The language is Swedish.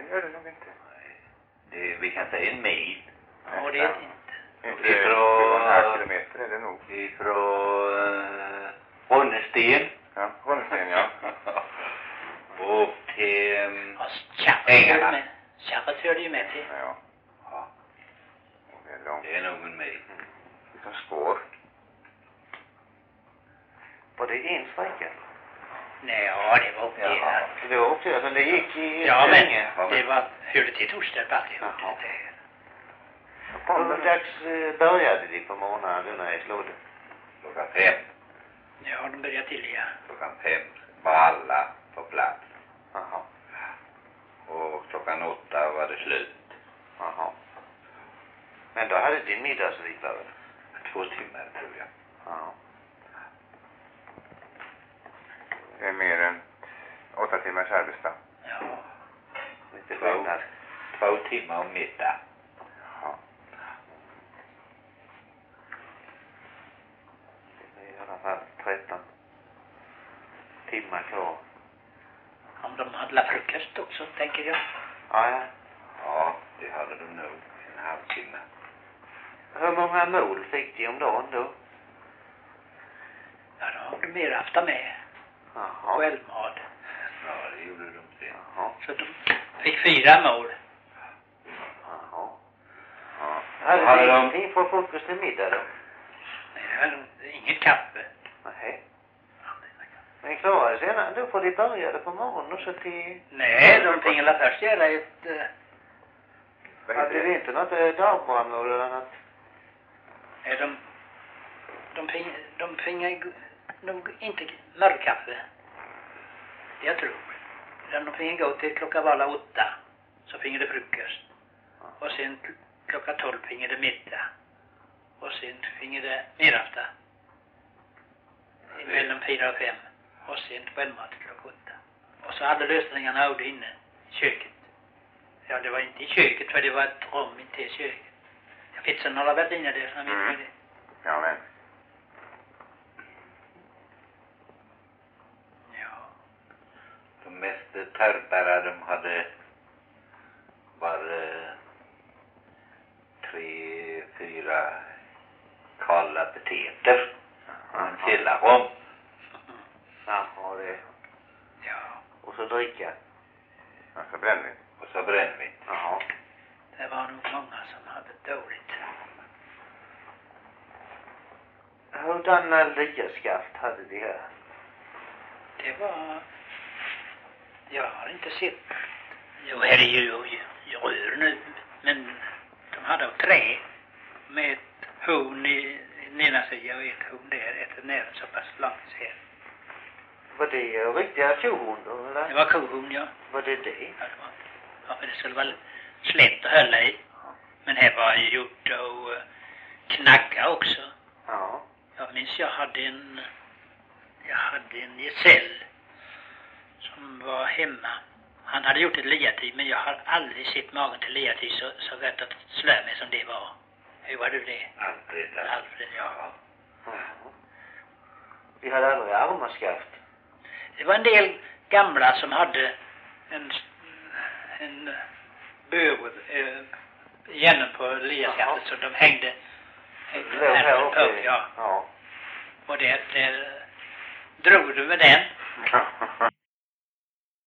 gör det nog inte. Vi kan säga en mil. Ja, det är inte. Inte 7,5 kilometer är det nog. Ifrån Ronnesten. Ja, Ronnesten, ja. Och till Kärret hörde ju med till. Ja. Ja, Och det är långt. det är nog en mil. Som spår. Var det en sträcka? Nej, ja, det var uppdelat. Jaha. Det var också, alltså det gick i Ja, men länge. det var, hörde till Torstorp alltihop. Jaha. Det. Hur dags började de på morgonen när jag slog det? Klockan 5. Ja, de började till, ja. Klockan 5 var alla på plats. Jaha. Och klockan 8 var det slut. Jaha. Men då hade din middagsvila väl? 2 timmar tror jag. Ja. Det är mer än 8 timmars arbetsdag. Ja. Lite skillnad. 2 timmar om middag. Ja. Det är i alla fall 13 timmar kvar. Om de hade la frukost också, tänker jag. Ja, ja. Ja, det hade de nog. En halvtimme. Hur många mål fick de om dagen då? Ja, då har de mer haft med. Jaha. Självmat. Ja, det gjorde de sen. Jaha. Så de fick 4 mål. Jaha. Ja. Hade Hade de de- ingenting från frukost till middag då? Nej, det var inget kaffe. Nej. Men klarade sig då får de började på morgonen och så till... Nej, de fick la först göra ett... Vad Hade heter det det? inte något dagbrandmål eller något? Nej, de fick nog inte mörkkaffe. Det jag tror. Utan de fick gå till klockan var 8. Så fick det frukost. Och sen klockan 12 fick det middag. Och sen fick det middag. Mellan 4 och 5. Och sen självmat till klockan 8. Och så hade lösningarna av det inne i köket. Ja, det var inte i köket för det var ett rum inte i köket. Jag vet så några varit inne där som inte det. Ja, men. Ja. De mest törpare de hade var 3-4 kalla potäter och en killarom. Jaha, det... Ja. Och så dricka. Alltså brännvin. Och så brännvin. Jaha. Det var nog många som hade dåligt. Hurdana liaskaft hade de här? Det var... Jag har inte sett... Jo, här är ju rör nu. Men de hade trä med ett horn i ena sidan och ett horn där. Ett nära så pass långt här. Var det riktiga tjohorn då, eller? Det var kohorn, ja. Var det det? Ja, det var. Ja, för det skulle vara slätt att hålla i. Men här var gjort och knacka också. Ja. Jag minns jag hade en gesäll som var hemma. Han hade gjort ett liativ, men jag har aldrig sett magen till liativ så rätt att slå mig som det var. Hur var du det? Alfred, ja. Vi hade aldrig armaskaft. Det var en del gamla som hade en bög genom på liaskaftet så de hängde Här uppe. ja. Ja. Och där drog du med den.